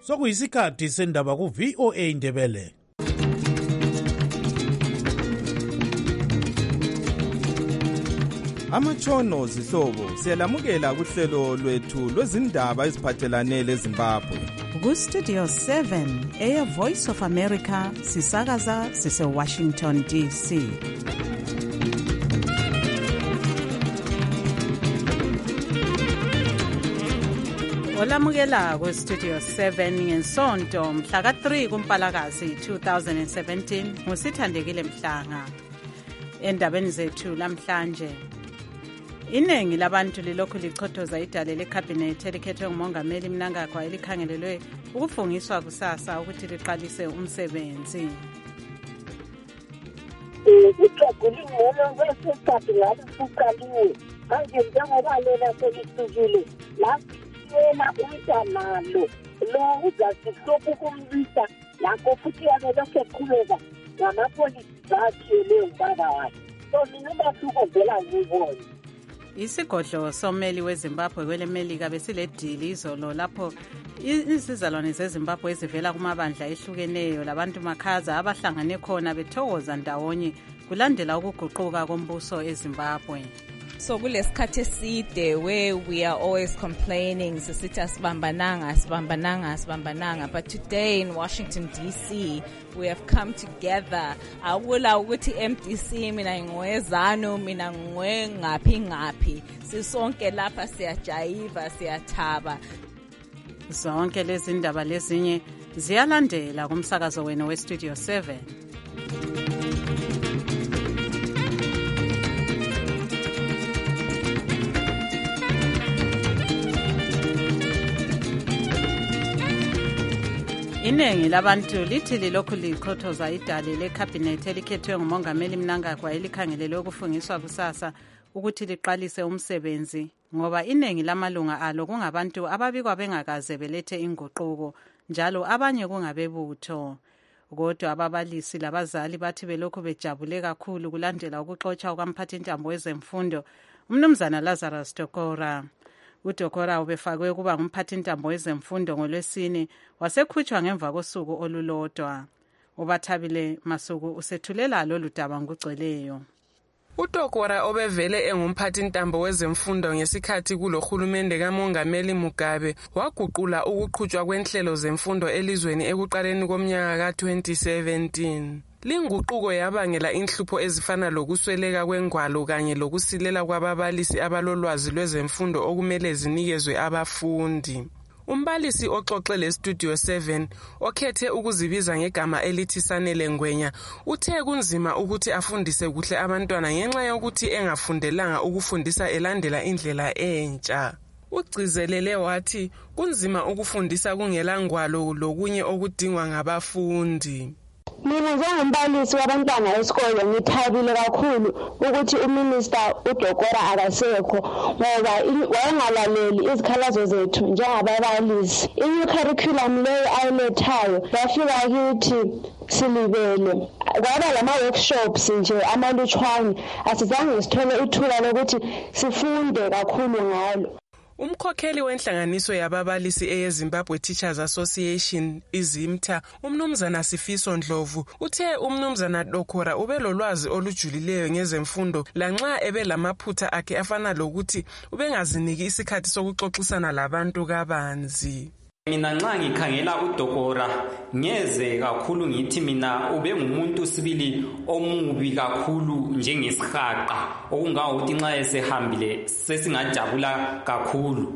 Sokuyisikhathi sendaba ku VOA Indebele. Amatshono zihlobo siyalamukela kuhlelo lwethu lwezindaba eziphathelane leZimbabwe. Ku Studio 7 Air Voice of America sisakaza sise Washington DC. Olamukela ku Studio 7 ngensonto mhla ka3 kuMpalakazi 2017 ngusithandekile Mhlanga. Endabeni zethu lamhlanje, iningi labantu lilokhu lichothoza idale lekhabhinethi elikhethwe ngumongameli Mnangagwa elikhangelelwe ukufungiswa kusasa ukuthi liqalise umsebenzi. Ukuqagulingelo kwesikhathi ngabe kuqaliwe manje njengoba lena selisukile yena umntanalo lo uzasihlupha ukumlisa lakho futhi yanelokhu eqhubeka ngamapolisi akhe ubaba wakhe. So mina bathuko vela ngibona isigodlo someli weZimbabwe kwele Melika besiledili izolo lapho izizalwane zeZimbabwe ezivela kumabandla ehlukeneyo labantu makhaza abahlangane khona bethokoza ndawonye kulandela ukuguquka kombuso eZimbabwe. So kulesikhathi eside where we are always complaining sisithi asibambananga, but today in Washington DC we have come together. Awula ukuthi MDC mina ngwezano mina ngaphi sisonke lapha siyajayiva siyathaba. Zonke lezi ndaba lezinye ziyalandela kumsakazo wena we Studio 7. Iningi labantu lithi lilokhu lichothoza idale lekhabhinethi elikhethwe ngumongameli Mnangagwa elikhangelelwe ukufungiswa kusasa ukuthi liqalise umsebenzi ngoba iningi lamalunga alo kungabantu ababikwa bengakaze belethe inguquko njalo abanye kungabebutho. Kodwa ababalisi labazali bathi belokhu bejabule kakhulu kulandela ukuxotsha kwamphathintambo wezemfundo uMnumzana Lazarus Dokora. UDokora ubefakwe kuba ngumphathintambo wezemfundo ngoLwesine wasekhutshwa ngemva kosuku olulodwa. Ubathabile Masuku usethulela lolu daba ngugcweleyo. UDokora obevele engumphathintambo wezemfundo ngesikhathi kulohulumende kaMongameli Mugabe waguqula ukuqhutshwa kwenhlelo zemfundo elizweni ekuqaleni komnyaka ka2017. Linguquko yabangela inhlupho ezifana lokusweleka kwengwalo kanye lokusilela kwababalisi abalolwazi lwezemfundo okumele zinikezwe abafundi. Umbalisi oxoxe leStudio 7 okhethe ukuzibiza ngegama elithi Sanele Ngwenya uthe kunzima ukuthi afundise kuhle abantwana ngenxa yokuthi engafundelanga ukufundisa elandela indlela entsha. Ugcizelele wathi kunzima ukufundisa kungela ngwalo lokunye okudingwa ngabafundi. Mina njengombalisi wabantwana esikole ngithabile kakhulu ukuthi uMinister uDokora akasekho ngoba wayengalaleli izikhalazo zethu njengababalisi. I-new curriculum leyo ayilethayo yafika kithi silibele. Kwaba lama-workshops nje amalutshwane asizange sithole ithuba lokuthi sifunde kakhulu ngalo. Umkhokheli wenhlanganiso yababalisi eyeZimbabwe Teachers Association izimtha uMnumzana Sifiso Ndlovu uthe uMnumzana Dokora ubelolwazi olujulileyo ngezemfundo lanxa ebelamaphutha akhe afana lokuthi ubengaziniki isikhathi sokuxoxisana labantu kabanzi. Mina nxa ngikhangela uDokora ngeze kakhulu ngithi mina ube ngumuntu sibili omubi kakhulu njengesihaqa okungawokuthi nxa esehambile sesingajabula kakhulu.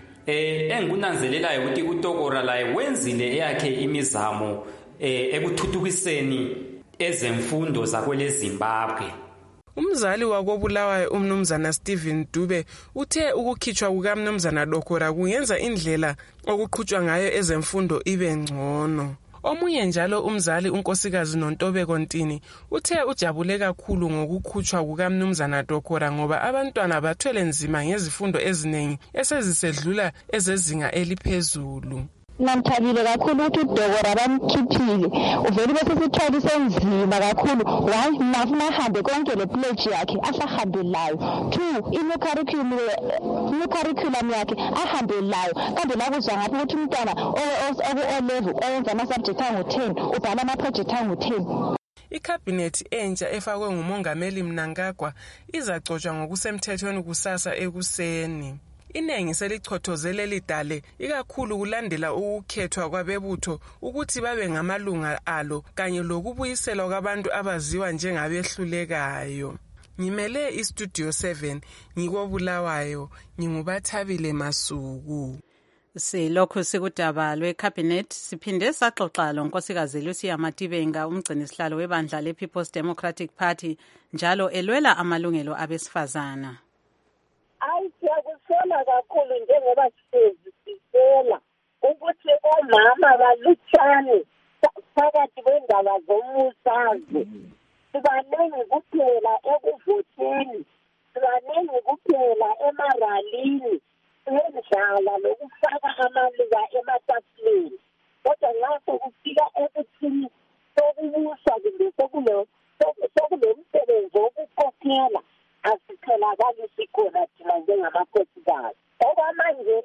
Engikunanzelelayo ukuthi uDokora laye wenzile eyakhe imizamo ekuthuthukiseni ezemfundo zakwele Zimbabwe. Umzali wakobulawayo uMnumzana Stephen Dube uthe ukukhitshwa kukaMnumzana Dokora kungenza indlela okuqhutshwa ngayo ezemfundo ibe ngcono. Omunye njalo umzali uNkosikazi Nontobeko Ntini uthe ujabule kakhulu ngokukhutshwa kukaMnumzana Dokora ngoba abantwana bathwele nzima ngezifundo eziningi esezisedlula ezezinga eliphezulu. Namthabile kakhulu ukuthi udokora bamkhiphile uvele bese sithwala isenzima kakhulu 1 nafuna ahambe konke le pledge yakhe asahambe layo 2 ine curriculum yakhe ahambe layo kanti la kuzwa ngapha ukuthi umntwana level oyenza ama subject angu-10 ubhala ama project angu-10. Ikhabhinethi entsha efakwe ngumongameli Mnangagwa izacotshwa ngokusemthethweni kusasa ekuseni. Inengi selichothozele lidale ikakhulu kulandela ukukhethwa kwabebutho ukuthi babe ngamalunga alo kanye lokubuyiselwa kwabantu abaziwa njengabehlulekayo. Ngimele iStudio 7 ngikobulawayo ngingubathabile Masuku. Silokhu sikudaba lweCabinet siphinde saxoxa lonkosikazi Lucia Matibenga umgcinisihlalo webandla lePeople's Democratic Party njalo elwela amalungelo abesifazana. Siyakusola kakhulu njengoba sisela ukuthi omama balutshane phakathi kwendaba zomusazwe. Sibanengi kuphela ekuvoteni, sibanengi kuphela emaralini, siyendlala lokufaka amaluba ematafuleni. Kodwa nxa sokufika ekuthini sokubusa kumbe sokulemsebenzi wokukhokhela asitholakali sikhona thina njengamakhosikazi. Okwamanje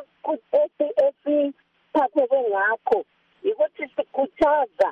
esiphatheke ngakho yikuthi sikhuthaza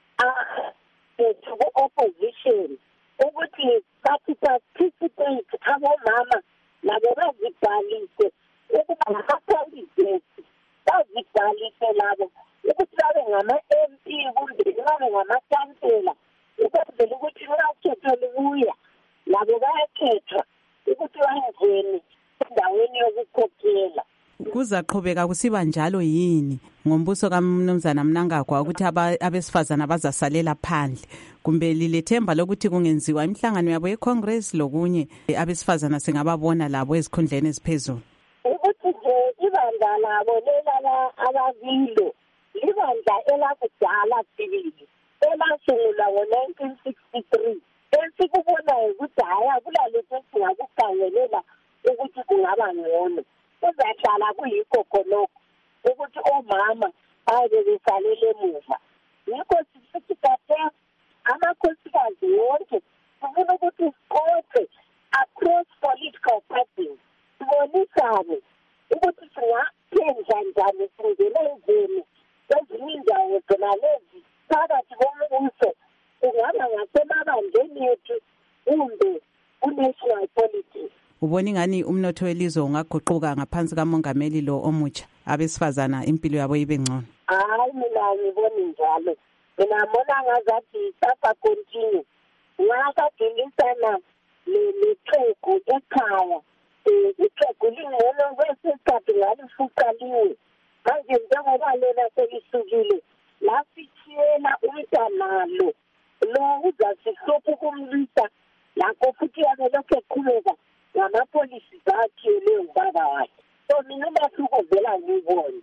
ku-opposition ukuthi bathi participate abomama labo bazibhalise ukuba ngama-candidates, bazibhalise labo ukuthi babe ngama-MP kumbe babe ngama-kansela ukwenzela ukuthi nxa lubuya labo bayakhethwa ukuthi bangene endaweni yokukhokhela. Kuzaqhubeka kusiba njalo yini ngombuso kaMnumzana Mnangagwa ukuthi abesifazana bazasalela phandle kumbe lilethemba lokuthi kungenziwa imihlangano yabo yeCongress lokunye abesifazana singababona labo ezikhundleni eziphezulu? Ukuthi nje ibandla labo lelala ababilo libandla elakudala sibili elasungulwa ngo-1963 esikubonayo ukuthi haya kulalokho singakukhangelela ukuthi kungaba ngcono. Kuzahlala kuyikho khonokho ukuthi omama babe besalele emuva. Yikho sisithi kade amakhosikazi wonke sifuna ukuthi sikoxe across political parties, sibonisane ukuthi singaphendla njani singene ezweni ezinye indawo zona lezi phakathi kombuso kungaba ngasemabandleni yethu kumbe ku-national politics. Ubona ingani umnotho welizwe ungaguquka ngaphansi kamongameli lo omutsha abesifazana impilo yabo ibe ngcono? Hayi, mina ngibona njalo. Mina ngibona ngazathi sasa continue. Ngakadilisana leqegu ekhaya. Iqegu lingcono kwesikhathi ngalifuqaliwe. Manje njengoba lena selisukile lasithiyela umntanalo lo uzasihlupha ukumlisa lakho futhi yabe lokhu eqhubeka ngamapolisi zakhiyele ubaba wakhe. So mina umahluko vela ngibona.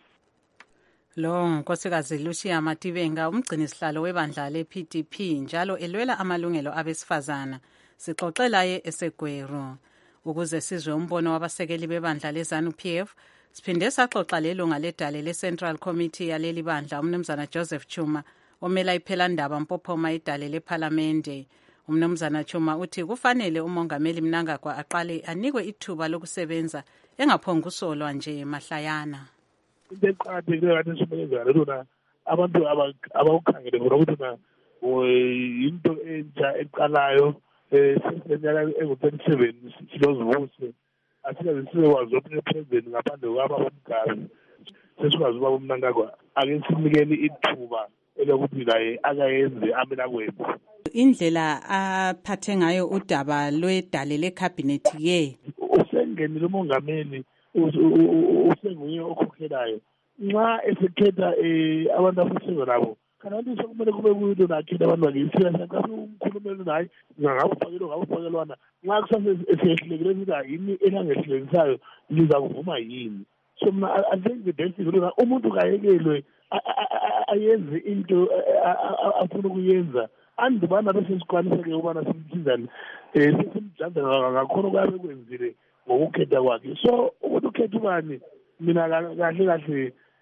Lo nkosikazi Lucia Matibenga umgcinisihlalo webandla lePDP njalo elwela amalungelo abesifazana. Sixoxela ye eseGweru ukuze sizwe umbono wabasekeli bebandla leZANU-PF. Siphinde saxoxa lelunga ledale leCentral Committee yaleli bandla umnumzana Joseph Chuma omela iphelandaba Mpophoma idale lePhalamende. Umnumzana Chuma uthi kufanele umongameli Mnangagwa aqale anikwe ithuba lokusebenza engaphonga usolwa nje mahlayana. Into eqakathekileyo kade sibenzayo lona abantu abawukhangele bona ukuthi into entsha eqalayo sesinyaka engu-27 silozivuse asikaze sikwazi ukuthi president ngaphandle kwaba bomgazi sesikwazi ukuba uMnangagwa ake sinikele ithuba elokuthi naye akayenze amela kwenza. Indlela aphathe ngayo udaba lwedale leCabinet ke usengenile umongameli usenguye okhokhelayo nxa esekhetha abantu abasebenza nabo kanti sokumele kube kuyinto nakhetha abantu bakisila sakho umkhulumeli naye ngabufakelwana nxa kusasesiyehlekile ukuthi yini elangehlekisayo liza kuvuma yini. So mina I think the best is umuntu kayekelwe ayenze into afuna ukuyenza andibana bese sikwaniseke ubana simthizane sesimjanza ngakhona kwabe kwenzile ngokukhetha kwakhe. So ukuthi ukhetha ubani mina kahle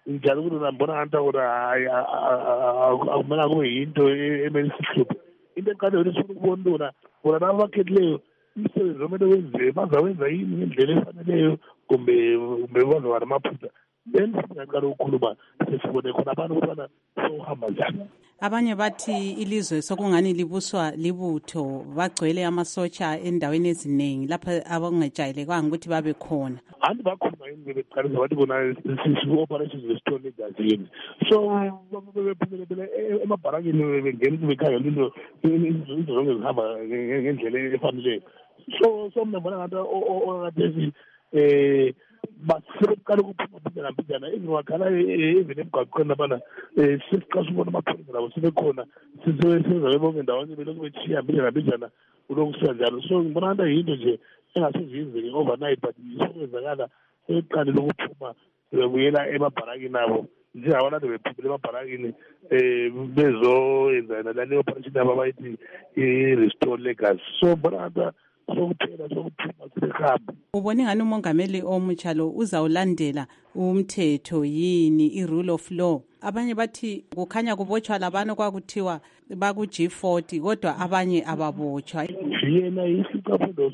njalo ukuthi nambona nganta ukuthi akumela kube yinto emele sihluphe into eqale ukuthi sifuna ukubona bona laba bakhethileyo umsebenzi omele wenziwe bazawenza yini ngendlela efaneleyo kumbe bazoba namaphutha then singaqala ukukhuluma sesibone khona abantu ukubana sohamba njani. Abanye bathi ilizwe sokungani libuswa libutho bagcwele amasotsha endaweni eziningi lapha abangejayelekanga ukuthi babe khona. Anti bakhuluma yini beqalisa bathi bona sisi-operations zesitolo egazini so bephumelele emabharakini bengena bekhangela into zonke zihamba ngendlela efaneleyo so mina mbona ngathi okade basebeqala ukuphuma mbijana ezingakhala even emgaqweni labana sesiqasha ubona amaphoyisa labo sebekhona sisebenza bonke ndawonye belokhu betshiya mbijana ulokusuka njalo so ngibona ngathi yinto nje engaseziyenzeki overnight but sokwenzakala sebeqalile ukuphuma bebuyela emabharakini abo njengabantu bephumile emabharakini bezoyenza nale operation yabo abayithi i-restore legacy so mbona ngathi sokuphela sokuphuma sebehamba. Ubone ngani umongameli omutsha lo uzawulandela umthetho yini i-rule of law? Abanye bathi kukhanya kubotshwa labantu kwakuthiwa baku G40 kodwa abanye ababotshwa. Yena isiqaphulo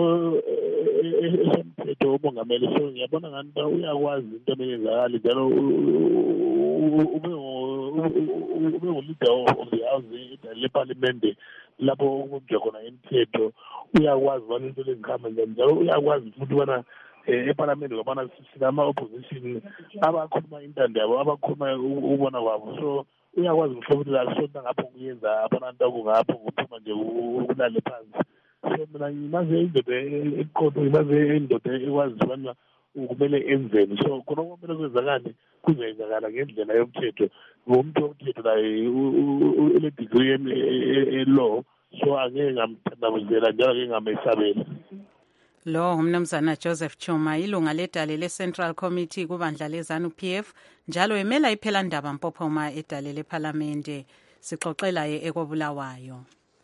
somthetho umongameli so ngiyabona ngani uyakwazi into emenzakala njalo ube ngu-leader of the house leparliament lapho ukubujwa khona imithetho uyakwazi bona into lezikhamba njalo uyakwazi futhi ubana eparlamente ngabana sinama-opposition abakhuluma intando yabo abakhuluma ukubona kwabo so uyakwazi futhi la sonta ngapho kuyenza abantu akungapho kuphuma nje ukulale phansi so mina ngimaze indoda eqotho ngimaze indoda ekwazi ubana kumele enzeni so khona kumele kwenzakale kuzenzakala ngendlela yomthetho ngomuntu womthetho naye une-degree e-law so angeke ngamthandabuzela njalo angeke ngamesabela. Lo umnumzana Joseph Chuma ilunga ledale le-Central Committee kubandla le-ZANU-PF njalo emela iphelandaba Mpophoma edale lephalamende sixoxela ye ekobulawayo.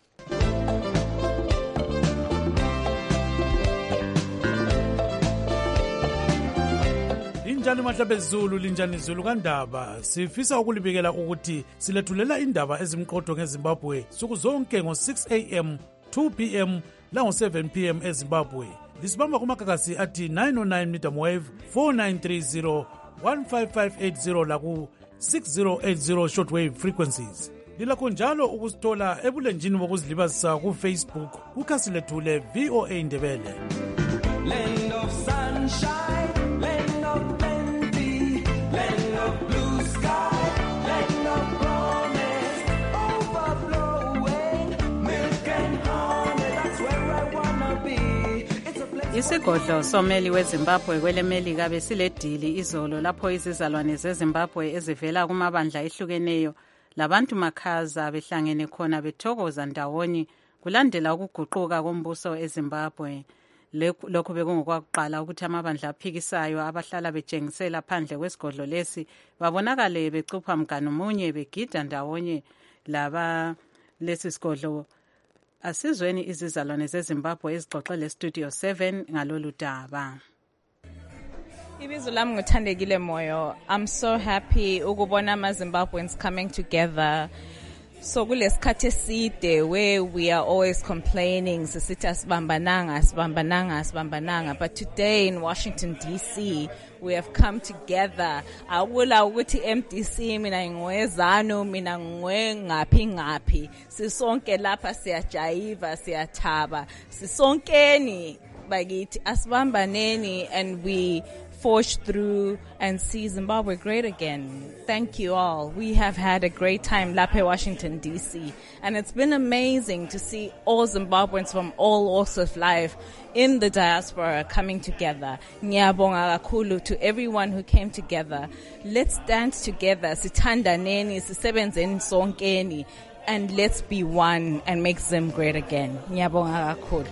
Linjani mahlabezulu linjani zulu kandaba sifisa ukulibikela ukuthi silethulela indaba ezimqotho ngeZimbabwe suku zonke ngo6 am 2 pm lango7 pm eZimbabwe lisibamba kumagagasi athi 909 medium wave 4930 15580 laku 6080 shortwave frequencies. Lilakho njalo ukusithola ebulenjini bokuzilibazisa kuFacebook kukhasi lethu le VOA Indebele. Land of sunshine, land of plenty, land of blue sky, land of promise, overflowing milk and honey, that's where I wanna be. Isigodlo someli weZimbabwe kwelemelika besiledili izolo lapho izizalwane zeZimbabwe ezivela kumabandla ehlukeneyo labantu makhaza behlangene khona bethokoza ndawonye kulandela ukuguquka kombuso eZimbabwe. Lokho bekungokwakuqala ukuthi amabandla aphikisayo abahlala betshengisela phandle kwesigodlo lesi babonakale becupha mganu munye begida ndawonye laba lesi sigodlo. Asizweni izizalwane zeZimbabwe ezixoxele Studio 7 ngalolu daba. Ibizo lami nguthandekile Moyo. I'm so happy ukubona ama-Zimbabweans coming together. So kulesikhathi eside where we are always complaining sisithi asibambananga but today in Washington DC we have come together. Awula ukuthi MDC mina ngwezano mina ngaphi sisonke lapha siyajayiva siyathaba sisonkeni bakithi asibambaneni and we forge through and see Zimbabwe great again. Thank you all. We have had a great time lapha Washington DC and it's been amazing to see all Zimbabweans from all walks of life in the diaspora coming together. Ngiyabonga kakhulu to everyone who came together. Let's dance together. Sithandaneni, sisebenzeni sonkeni, and let's be one and make Zim great again. Ngiyabonga kakhulu.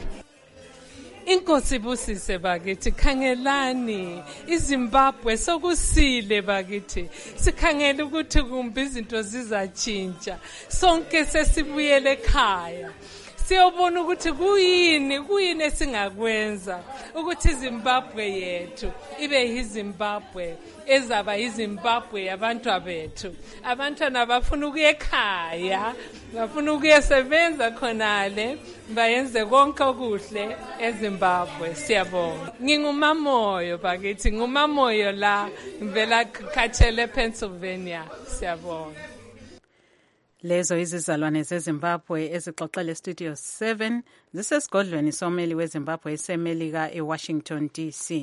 Inkosi busise bakithi khangelani iZimbabwe sokusile bakithi sikhangela ukuthi kumbe izinto zizatshintsha sonke sesibuyele ekhaya siyobona ukuthi kuyini esingakwenza ukuthi iZimbabwe yethu ibe yiZimbabwe ezaba yiZimbabwe yabantu abethu. Abantwana bafuna ukuya ekhaya, bafuna ukuyesebenza khonale, bayenze konke okuhle eZimbabwe. Siyabonga. Ngingumamoyo bakithi, ngumamoyo la ngivela Khatshele, Pennsylvania. Siyabonga. Lezo izizalwane zeZimbabwe ezixoxele Studio 7 zisesigodlweni someli weZimbabwe esemelika eWashington DC.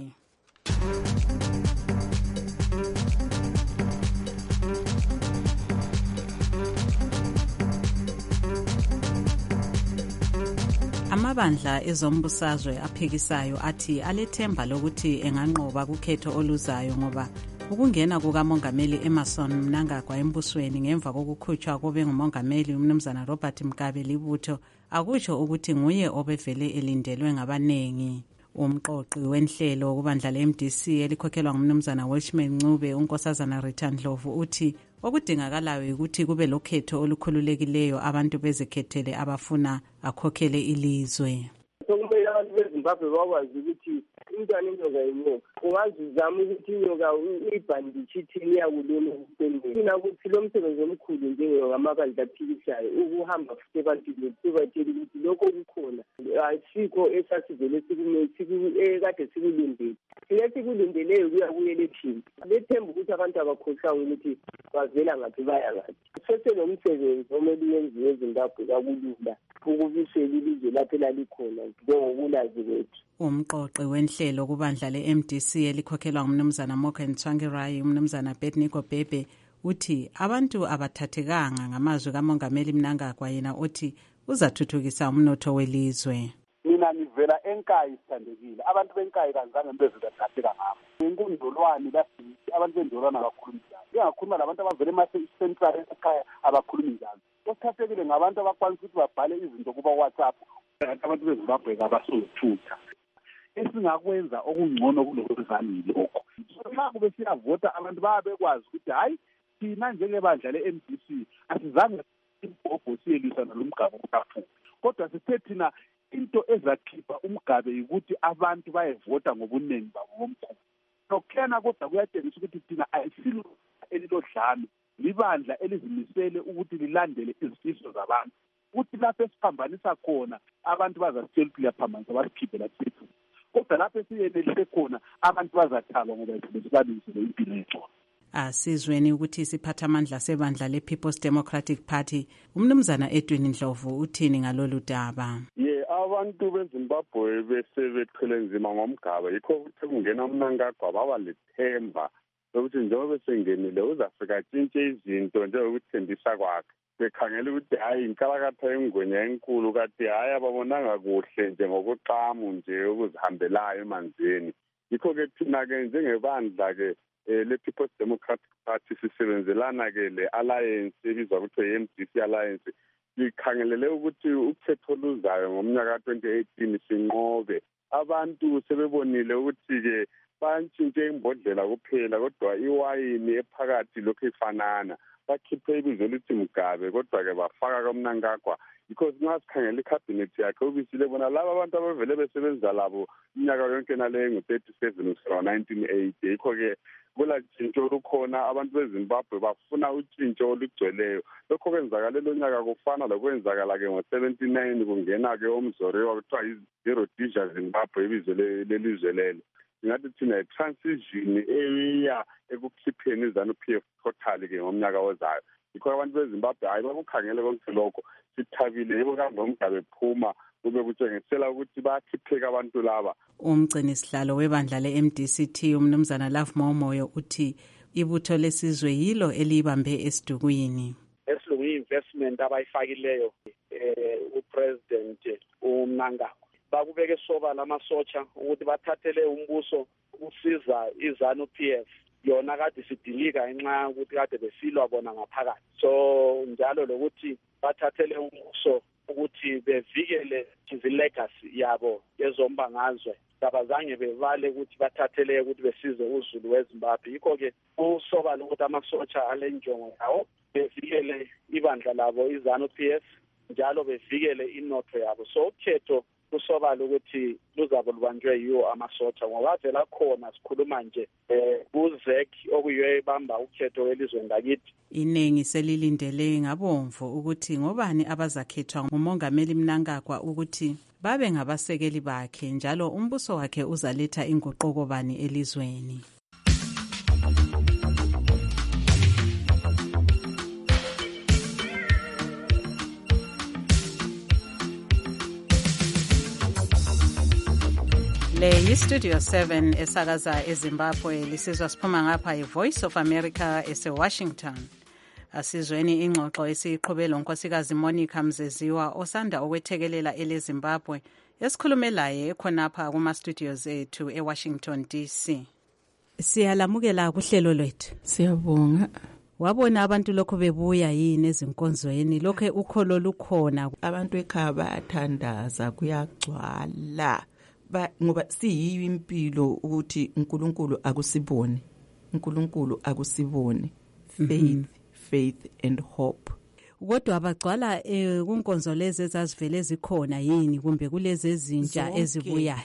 Amabandla ezombusazwe aphikisayo athi alethemba lokuthi enganqoba kukhetho oluzayo ngoba ukungena kukamongameli Emmerson Mnangagwa embusweni ngemva kokukhutshwa kobe ngumongameli umnumzana Robert Mugabe libutho akutsho ukuthi nguye obevele elindelwe ngabanengi. Umqoqi wenhlelo kubandla le-MDC elikhokhelwa ngumnumzana Welshman Ncube unkosazana Rita Ndlovu uthi okudingakalayo ukuthi kube lokhetho olukhululekileyo abantu bezikhethele abafuna akhokhele ilizwe. Sokumele abantu beZimbabwe bakwazi ukuthi umntwana inyoka yinyoka. Ungazizama ukuthi inyoka uyibhanditshithini yakulona ukuqinile. Thina ukuthi lo msebenzi omkhulu njengamabandla aphikisayo ukuhamba futhi ebantwini sibatshela ukuthi lokho kukhona asikho esasivele kade sikulindele. Thina sikulindeleyo kuya ku-election. Lethemba ukuthi abantu abakhohlwanga ukuthi bavela ngaphi baya ngaphi. Seselo msebenzi omele uyenziwe eZimbabwe kakulula ukubisela ilizwe lapho elalikhona njengokulazi kwethu. Umqoqi wenhlelo kubandla le-MDC elikhokhelwa ngumnumzana Morgan Tsvangirai umnumzana Betniko Bebe uthi abantu abathathekanga ngamazwi kamongameli Mnangagwa yena uthi uzathuthukisa umnotho welizwe. Mina ngivela eNkayi sithandekile. Abantu beNkayi kanzange bezibathatheka ngabo. Inkundolwane lasithi abantu bendolwana kakhulu njalo. Bengakhuluma labantu abavela ema-central ekhaya abakhulumi njalo. Osithathekile ngabantu abakwanisa ukuthi babhale izinto kuba WhatsApp. Abantu beZimbabwe abasothutha. Esingakwenza okungcono kulokuzanile lokho. Nxa kube siyavota abantu bayabekwazi ukuthi hayi thina njengebandla le-MDC asizange imbhobho siyelwisana lomgaba kakhulu. Kodwa sithe thina into ezakhipha umgabe ukuthi abantu bayevota ngobuningi babo bomkhulu. Nokukhena kodwa kuyatshengisa ukuthi thina ayisilo elilodlame, libandla elizimisele ukuthi lilandele izifiso zabantu. Ukuthi lapho esiphambanisa khona abantu bazasitshela ukuthi liyaphambanisa basikhiphe lapho. Kodwa lapho esiyenelise khona abantu bazathalwa ngoba besibalisile impilo yethu. Asizweni ukuthi isiphathamandla sebandla le-People's Democratic Party umnumzana Edwin Ndlovu uthini ngalolu daba. Abantu beZimbabwe besebeqhele nzima ngomgaba yikho ukuthi kungena uMnangagwa baba lethemba lokuthi njengoba besengenile uzafika tshintshe izinto njengokuthembisa kwakhe. Bekhangela ukuthi hayi inkalakatha yengwenya enkulu kade hayi ababonanga kuhle njengokuqamu nje ukuzihambelayo emanzini. Yikho-ke thina-ke njengebandla-ke le-People's Democratic Party sisebenzelana-ke le-alliance ebizwa kuthiwa yi-MDC Alliance. Sikhangelele ukuthi ukhetho oluzayo ngomnyaka ka-2018 sinqobe. Abantu sebebonile ukuthi-ke bantshintshe imbodlela kuphela kodwa iwayini ephakathi lokhu ifanana. Bakhiphe ibizo elithi Mugabe kodwa-ke bafaka kaMnangagwa. Because nxa sikhangela ikhabhinethi yakhe ubisile bona laba abantu abavele besebenza labo iminyaka yonke naleyo ngu-37 kusukela 1980. Yikho-ke kula tshintsho olukhona abantu beZimbabwe bafuna utshintsho olugcweleyo. Lokho kwenzakala lonyaka kufana lokwenzakala-ke ngo-79 kungena-ke omzoriwa kuthiwa yi-Rhodesia Zimbabwe ibizo lelizwe lelo. Ngathi thina i-transition eya ekukhipheni iZANU-PF total-ke ngomnyaka ozayo. Yikho abantu beZimbabwe hayi bakukhangele konke lokho sithabile yebo kambe uMgabe phuma kube kutshengisela ukuthi bayakhipheka abantu laba. Umgcini sihlalo webandla le-MDCT umnumzana Love Momoyo uthi ibutho lesizwe yilo elibambe esidukwini. Esilungu investment abayifakileyo upresident uMnangagwa. Bakubeke sobala amasotsha ukuthi bathathele umbuso usiza iZANU-PF. Yona kade sidilika ngenxa ukuthi kade besilwa bona ngaphakathi. So njalo lokuthi bathathele umbuso ukuthi bevikele ilegacy yabo yezombangazwe. Abazange bevale ukuthi bathathele ukuthi besize uZulu weZimbabwe. Yikho-ke usobala ukuthi amasotsha alenjongo yawo bevikele ibandla labo iZANU-PF njalo bevikele inotho yabo. So ukhetho kusobala ukuthi luzabe lubanjwe yiwo amasotsha ngoba vela khona sikhuluma nje kuZek okuyiyo ebamba ukhetho elizweni lakithi. Iningi selilindele ngabomvu ukuthi ngobani abazakhethwa ngumongameli Mnangagwa ukuthi babe ngabasekeli bakhe njalo umbuso wakhe uzaletha inguquko bani elizweni. Le yiStudio 7 esakaza eZimbabwe lisizwa siphuma ngapha iVoice of America eseWashington. Asizweni ingxoxo esiyiqhubela unkosikazi Monica Mzeziwa osanda okwethekelela eleZimbabwe esikhulumelaye ekhonapha kuma-studios ethu eWashington DC. Siyalamukela kuhlelo lwethu. Siyabonga. Wabona abantu lokho bebuya yini ezinkonzweni lokho ukholo lukhona abantu ekhaya bayathandaza kuyagcwala ngoba siyiyo impilo ukuthi uNkulunkulu akusibone. uNkulunkulu akusibone. Faith and hope. Kodwa abagcwala kunkonzo lezi ezazivele zikhona yini kumbe kulezi ezintsha ezibuyayo?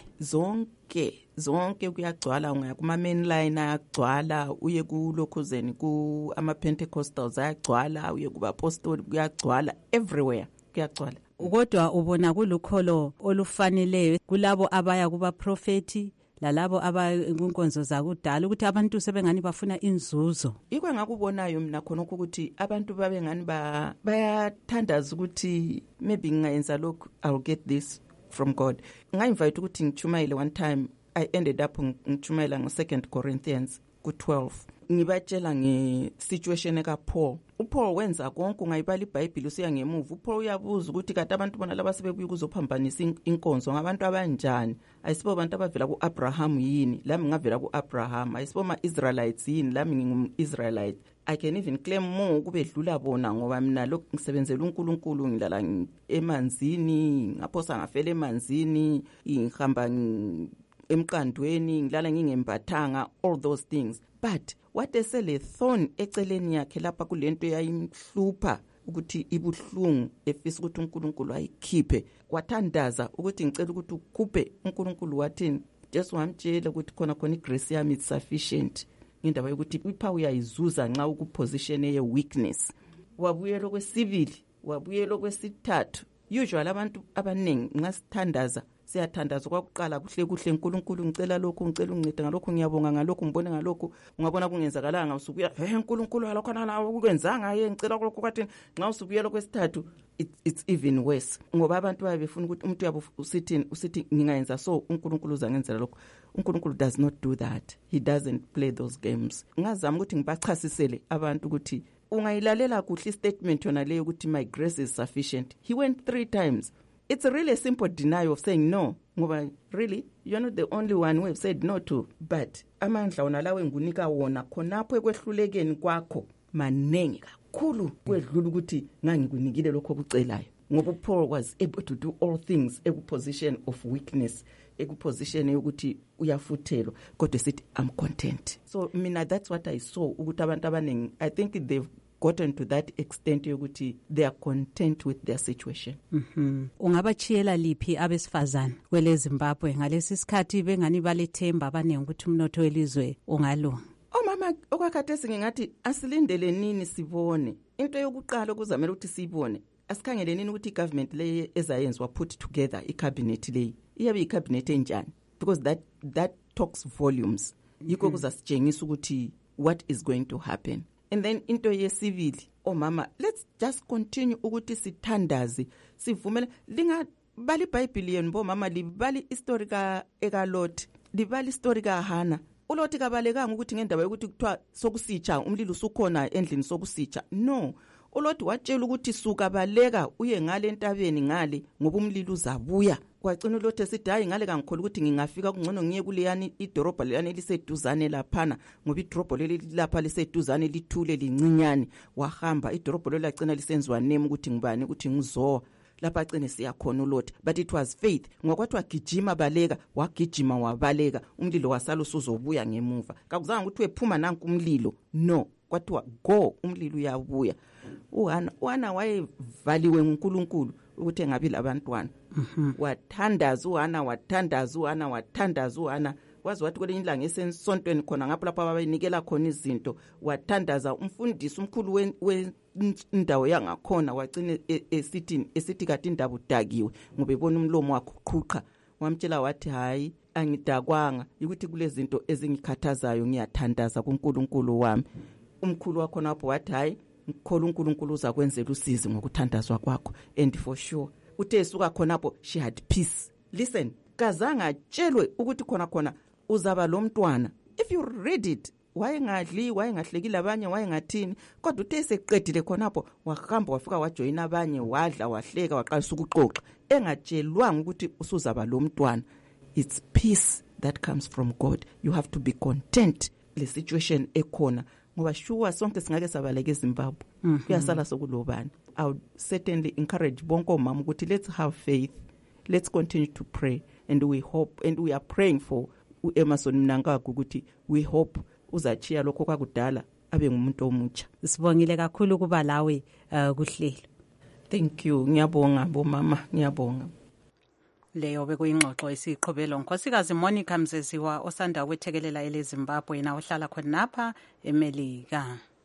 Zonke kuyagcwala ungaya kuma main line ayagcwala uye kulokhuzeni ku ama Pentecostals ayagcwala uye kuba apostoli kuyagcwala everywhere kuyagcwala. Kodwa ubona kulukholo olufaneleyo kulabo abaya kuba prophet lalabo abakunkonzo zakudala ukuthi abantu sebengani bafuna inzuzo. Ikwe ngakubonayo mina khona ukuthi abantu babengani bayathandaza ukuthi maybe ngingayenza lokho I'll get this from God. Ngainvite ukuthi ngichumayele one time I ended up ngichumayela ngo2 Corinthians ku12 ngibatshela ngesituation eka Paul. uPaul wenza konke ungayibala iBhayibheli usiya ngemuva. uPaul uyabuza ukuthi kade abantu bona laba sebebuya ukuzophambanisa inkonzo ngabantu abanjani. Ayisibo abantu abavela kuAbraham yini lami ngavela kuAbraham. Ayisibo ama-Israelites yini lami ngingu-Israelite. I can even claim more kubedlula bona ngoba mina lokhu ngisebenzela uNkulunkulu ngilala emanzini ngaphosa ngafela emanzini ngihamba emqandweni ngilala ngingembathanga all those things. But what esele thorn eceleni yakhe lapha kulento yayimhlupha ukuthi ibuhlungu efisa ukuthi uNkulunkulu ayikhiphe wathandaza ukuthi ngicela ukuthi ukhuphe. uNkulunkulu wathini Jesu wamtshela ukuthi khona igrace yami is sufficient ngendaba yokuthi ipha uyayizuza nxa ukuposition ye weakness. Wabuyela kwesibili wabuyela kwesithathu. Usually abantu abaningi nxa sithandaza siyathandaza kwakuqala kuhle uNkulunkulu ngicela lokho ngicela ungincede ngalokho ngiyabonga ngalokho ngibone ngalokho ungabona kungenzakalanga usubuya uNkulunkulu alokho nala ukwenzanga ngicela lokho kathi nxa usubuyela kwesithathu it's even worse ngoba abantu bayebefuna ukuthi umuntu yabo usithi ngingayenza so uNkulunkulu uzangenzela lokho. uNkulunkulu does not do that. He doesn't play those games. Ngazama ukuthi ngibachasisele abantu ukuthi ungayilalela kuhle statement yona leyo ukuthi my grace is sufficient. He went 3 times. It's really a simple denial of saying no. Ngoba really you're not the only one who have said no to. But amandla wona lawe ngunika wona khonapho ekwehlulekeni kwakho manengi kakhulu kwedlula ukuthi ngangikunikile lokho kucelayo. Ngoba Paul was able to do all things ekuposition of weakness, ekuposition yokuthi uyafuthelwa kodwa sithi I'm content. So mina that's what I saw ukuthi abantu abanengi I think they've gotten to that extent yokuthi they are content with their situation. Ungabachiyela liphi abesifazana kwele Zimbabwe ngalesi sikhathi bengani balethemba abanengi ukuthi umnotho welizwe ungalunga? Omama okwakhathesi ngingathi asilindele nini sibone. Into yokuqala okuzamela ukuthi sibone asikhangele nini ukuthi igovernment le ezayenziwa put together icabinet le iyabe icabinet enjani because that talks volumes. Yikho kuzasitshengisa ukuthi what is going to happen. And then into yesivili mama let's just continue ukuthi sithandaze sivumele lingabali iBhayibheli yenu mama libali history ka Lot libali history ka Hana. uLothi kabalekanga ukuthi ngendaba yokuthi kuthiwa sokusitsha umlilo usukhona endlini sokusitsha. No, uLothi watshela ukuthi suka baleka uye ngale entabeni ngale ngoba umlilo uzabuya. Kwagcina uLothi esithi hayi ngale kangikhola ukuthi ngingafika kungcono ngiye kuleyani idorobha leyani liseduzane laphana ngoba idorobha leli lapha liseduzane lithule lincinyane. Wahamba idorobha lelo lagcina lisenziwa name ukuthi ngibani ukuthi ngizowa lapha agcine siyakhona uLothi. But it was faith. Ngokwathi wagijima baleka wagijima wabaleka umlilo wasala usuzobuya ngemuva. Kakuzange ukuthi wephuma nanku umlilo. No, kwathiwa go umlilo uyabuya. uHana wayevaliwe nguNkulunkulu ukuthi engabi labantwana. Wathandaza uHana wazi wathi kwelinye ilanga esensontweni khona ngapho lapho ababenikela khona izinto, wathandaza umfundisi umkhulu wendawo yangakhona, wagcina esithi kade indaba udakiwe ngoba ebona umlomo wakhe uqhuqha. Wamtshela wathi hayi angidakwanga, ukuthi kulezinto ezingikhathazayo ngiyathandaza kuNkulunkulu wami. Umkhulu wakhona lapho wathi hayi ngikholwa uNkulunkulu uzakwenzela usizi ngokuthandazwa kwakho. And for sure uthe esuka khonapho she had peace. Listen, kazange atshelwe ukuthi khona uzaba lo mntwana. If you read it, wayengadli, wayengahlekile abanye, wayengathini, kodwa uthe seqedile khonapho wahamba wafika wajoyina abanye, wadla, wahleka, waqalisa ukuxoxa engatshelwanga ukuthi usuzaba lo mntwana. It's peace that comes from God. You have to be content le situation ekhona ngoba sure sonke singake sabaleka eZimbabwe. Kuyasala sokulobani. I would certainly encourage bonke omama ukuthi let's have faith. Let's continue to pray, and we hope, and we are praying for uEmerson Mnangagwa ukuthi we hope uzachiya lokho kwakudala abe ngumuntu omutsha. Sibongile kakhulu kuba lawe kuhlelo. Thank you. Ngiyabonga bomama, ngiyabonga. Leyo bekuyingxoxo esiqhubelo Nkosikazi Monica Mzeziwa osanda kwethekelela eleZimbabwe yena ohlala khonapha eMelika.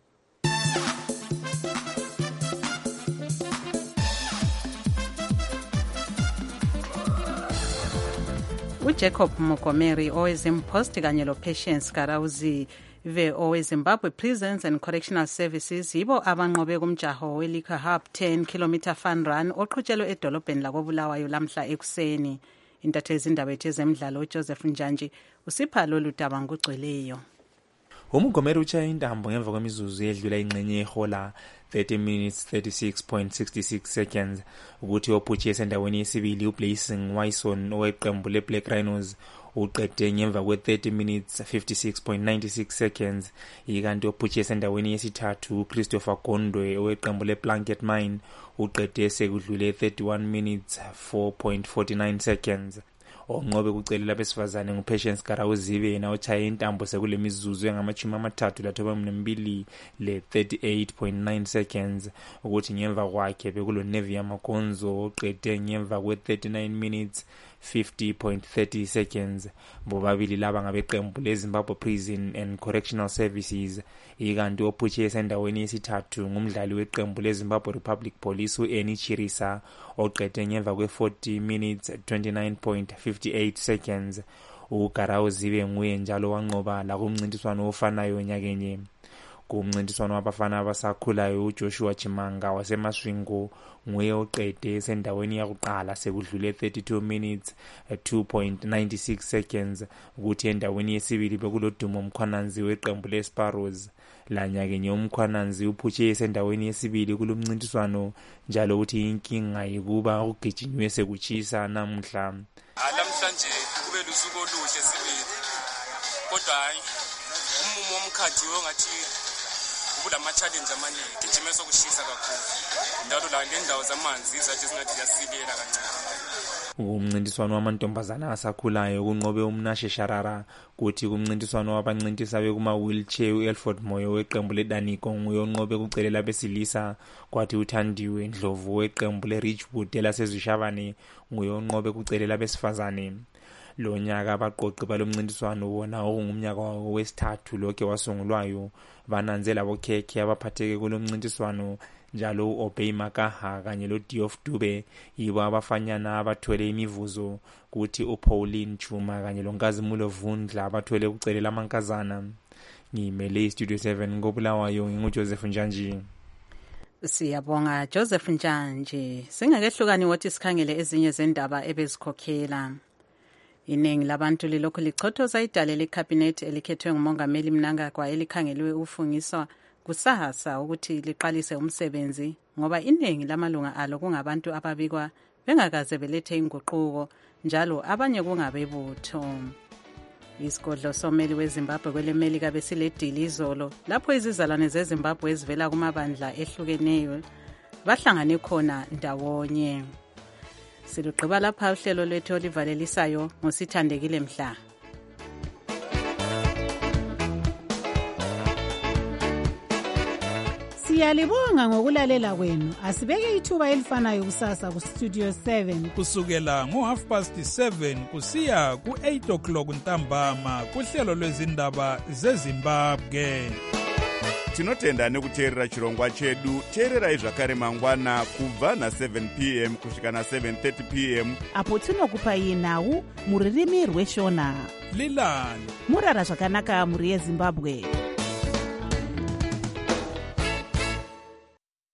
uJacob Mokomeri owezimpost kanye loPatience Karawuzi oweZimbabwe Prisons and Correctional Services yibo abanqobe kumjaho weLiquor Hub 10 km fun run oqhutshelwe edolobheni lakoBulawayo lamhla ekuseni. Intatheli indaba ethu ezemidlalo uJoseph Njanji usipha lolu daba ngugcweleyo. uMokomeri uchaye intambo ngemva kwemizuzu edlula ingxenye ehola 30 minutes 36.66 seconds ukuthi ophutshe endaweni yesibili uBlessing Wyson oweqembu leBlack Rhinos uqede ngemva kwe 30 minutes 56.96 seconds. Ikanti ophutshe endaweni yesithathu uChristopher Gondwe oweqembu leBlanket Mine uqede sekudlule 31 minutes 4.49 seconds. Onqobe kucelela abesifazane nguPatience Karawuzibe yena ochaye intambo sekule mizuzu engama-32 le 38.9 seconds ukuthi ngemva kwakhe bekulo Nevia Makonzo oqede ngemva kwe 39 minutes 50.30 seconds. Bobabili laba ngabeqembu leZimbabwe Prison and Correctional Services. Ikanti ophutshe endaweni yesithathu ngumdlali weqembu leZimbabwe Republic Police uEni Chirisa oqede ngemva kwe 40 minutes 29.58 seconds. uGarawuzibe nguye njalo wanqoba la kumncintiswano ofanayo nyakenye. Kumncintiswano wabafana abasakhulayo uJoshua Chimanga waseMaswingo nguye oqede endaweni yakuqala sekudlule 32 minutes 2.96 seconds ukuthi endaweni yesibili bekulodumo Mkhwananzi weqembu leSparrows. La nyakenye uMkhwananzi uphutshe endaweni yesibili kulomncintiswano njalo ukuthi inkinga yikuba ugijinywe sekuchisa namhla. Namhlanje kube lusuku oluhle sibili kodwa hayi umumo womkhathi ongathi kulama challenge amaningi gijime sokushisa kakhulu njalo la lendawo zamanzi zathi singathi ziyasilela kancane. Umncintiswano wamantombazana asakhulayo kunqobe uMnashe Sharara kuthi kumncintiswano wabancintisa bekuma wheelchair uElford Moyo weqembu leDaniko nguye onqobe kucelela besilisa kwathi uThandiwe Ndlovu weqembu leRichwood lasezishavane nguye onqobe kucelela besifazane. Lo nyaka abaqoqi balomncintiswano wona okungumnyaka wesithathu lokho wasungulwayo bananzela bokhekhe abaphatheke kulomncintiswano njalo uObey Makaha kanye loDiof Dube yibo abafanyana abathwele imivuzo kuthi uPauline Chuma kanye loNkazimulo Vundla abathwele kucelela amankazana. Ngimele iStudio 7 ngoBulawayo nginguJoseph Njanji. Siyabonga Joseph Njanji. Singakehlukani wothi sikhangele ezinye zendaba ebezikhokhela. Iningi labantu lilokhu lichothoza idale leCabinet elikhethwe nguMongameli Mnangagwa elikhangelwe ufungiswa kusasa ukuthi liqalise umsebenzi ngoba iningi lamalunga alo kungabantu ababikwa bengakaze belethe inguquko njalo abanye kungabebutho. Isigodlo someli weZimbabwe kweleMelika besiledili izolo lapho izizalwane zeZimbabwe ezivela kumabandla ehlukeneyo bahlangane khona ndawonye. Siluqhiba lapha uhlelo lwethu olivalelisayo ngosithandekile mhla. Siyalibonga ngokulalela kwenu. Asibeke ithuba elifanayo kusasa ku Studio 7 kusukela ngo7:30 kusiya ku8 ntambama kuhlelo lwezindaba zeZimbabwe. Tinotenda nekuteerera chirongwa chedu. Teererai zvakare mangwana kubva na7 p.m. kusvika na7:30 p.m. apo tinokupai nhau mururimi rweshona. Lilani murara zvakanaka muri yeZimbabwe.